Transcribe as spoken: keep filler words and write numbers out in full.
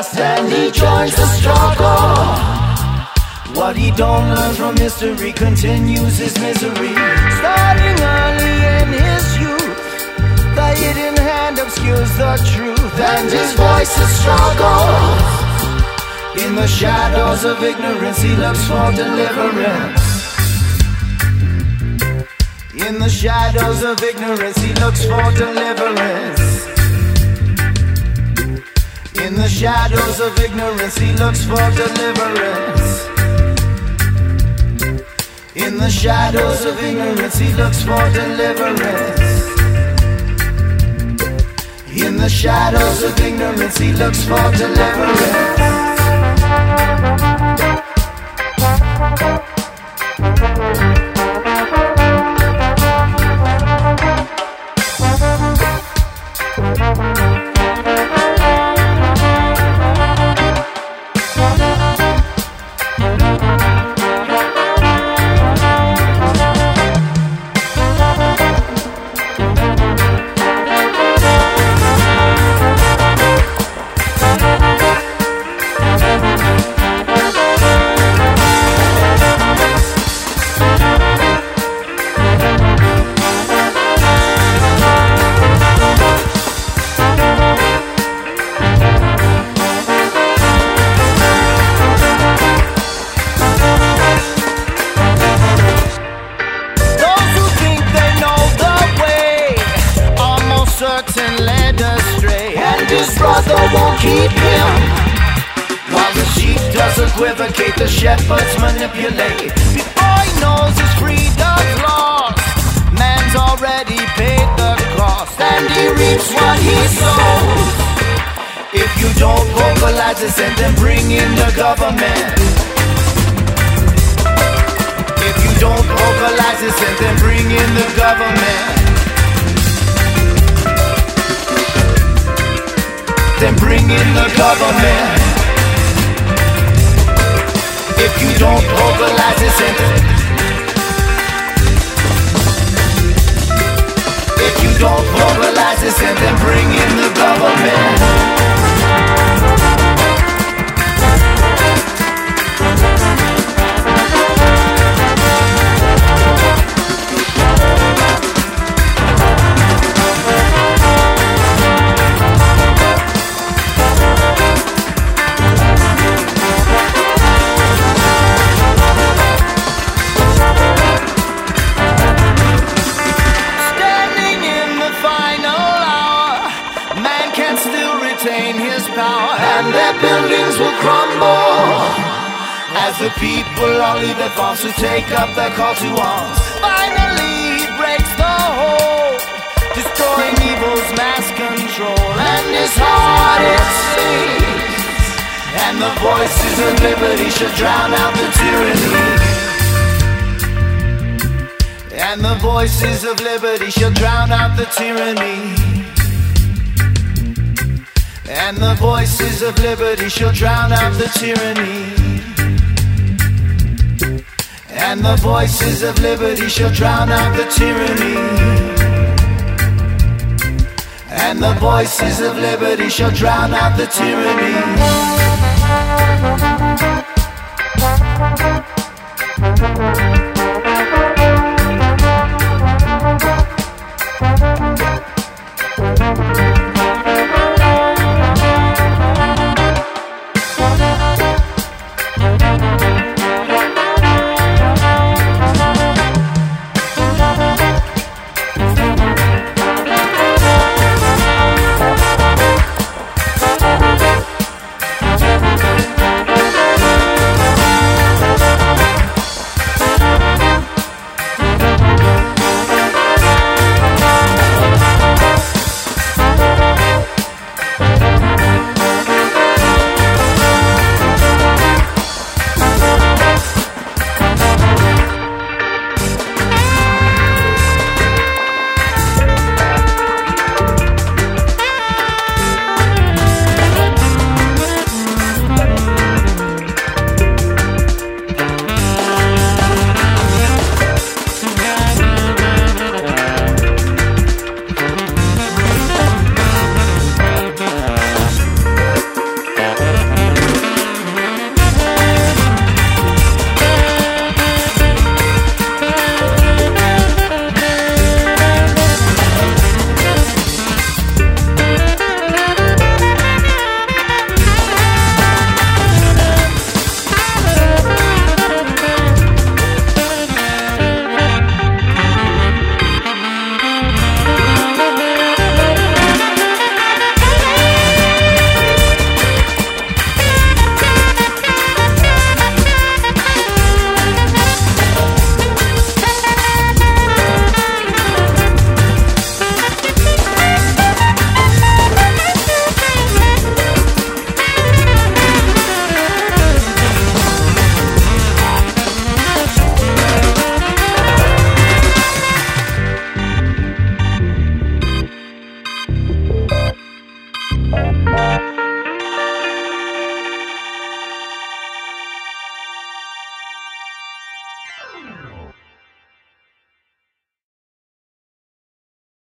past and he joins the struggle. What he don't learn from history continues his misery. Starting early in his youth, the hidden hand obscures the truth, and his voice is struggle. In the shadows of ignorance he looks for deliverance. In the shadows of ignorance he looks for deliverance. In the shadows of ignorance he looks for deliverance. In the shadows of ignorance he looks for deliverance. In the shadows of ignorance he looks for deliverance. Equivocate, the shepherds manipulate. Before he knows his freedom's lost, man's already paid the cost, and he reaps what he sows. If you don't vocalize this, and then bring in the government. If you don't vocalize this, and then bring in the government. Then bring in the government. If you don't vocalize this, if you don't vocalize this, and then bring in the government. And their buildings will crumble as the people all leave their farms to take up their call to arms. Finally he breaks the hold, destroying evil's mass control, and his heart it sings, and the voices of liberty shall drown out the tyranny. And the voices of liberty shall drown out the tyranny. And the voices of liberty shall drown out the tyranny. And the voices of liberty shall drown out the tyranny. And the voices of liberty shall drown out the tyranny.